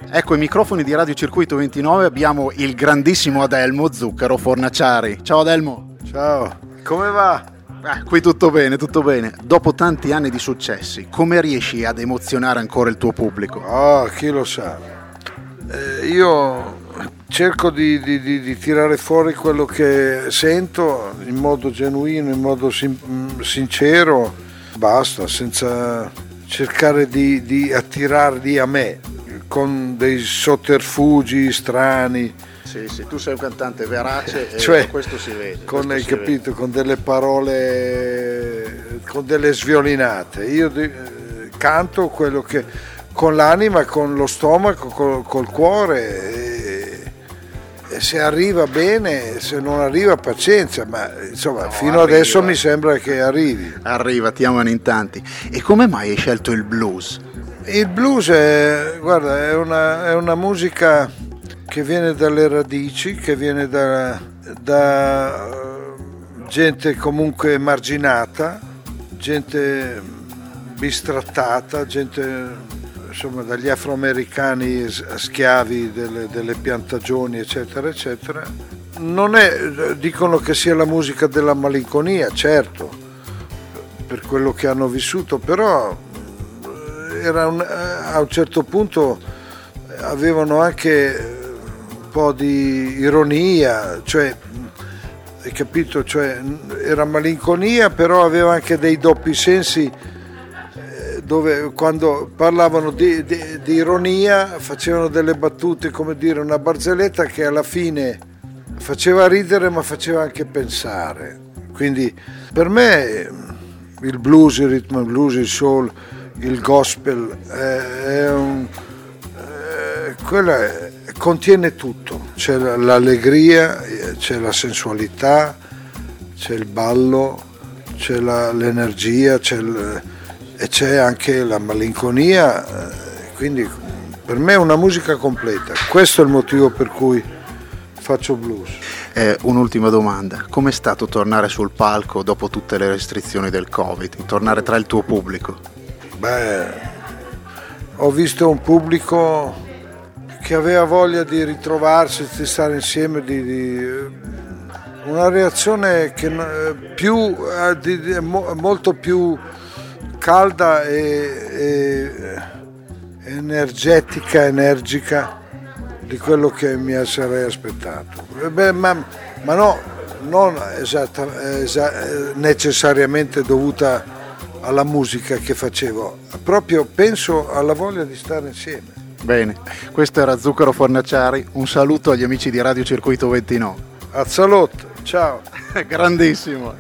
Ecco, i microfoni di Radio Circuito 29, abbiamo il grandissimo Adelmo Zucchero Fornaciari. Ciao Adelmo. Ciao, come va? Qui tutto bene, tutto bene. Dopo tanti anni di successi, come riesci ad emozionare ancora il tuo pubblico? Chi lo sa. Io cerco di tirare fuori quello che sento in modo genuino, in modo sincero, basta, senza cercare di attirarli a me con dei sotterfugi strani. Sì, tu sei un cantante verace e cioè, questo si vede. Hai capito, con delle parole, con delle sviolinate. Io canto quello che con l'anima, con lo stomaco, col cuore, e se arriva bene, se non arriva pazienza, ma insomma fino adesso mi sembra che arrivi. Arriva, ti amano in tanti. E come mai hai scelto il blues? Il blues è una musica che viene dalle radici, che viene da gente comunque emarginata, gente bistrattata, gente insomma dagli afroamericani schiavi delle piantagioni, eccetera, eccetera. Dicono che sia la musica della malinconia, certo, per quello che hanno vissuto, però a un certo punto avevano anche un po' di ironia, cioè, hai capito? Cioè, era malinconia, però aveva anche dei doppi sensi, dove quando parlavano di ironia facevano delle battute, come dire, una barzelletta che alla fine faceva ridere ma faceva anche pensare. Quindi per me il blues, il rhythm and blues, il soul, il gospel contiene tutto, c'è l'allegria, c'è la sensualità, c'è il ballo, c'è l'energia, e c'è anche la malinconia, quindi per me è una musica completa. Questo è il motivo per cui faccio blues. Un'ultima domanda: com'è stato tornare sul palco dopo tutte le restrizioni del Covid, tornare tra il tuo pubblico? Ho visto un pubblico che aveva voglia di ritrovarsi, di stare insieme, una reazione che molto più calda e energica di quello che mi sarei aspettato. Ma no, non necessariamente dovuta alla musica che facevo, proprio penso alla voglia di stare insieme. Bene, questo era Zucchero Fornaciari, un saluto agli amici di Radio Circuito 29. A salute, ciao. Grandissimo.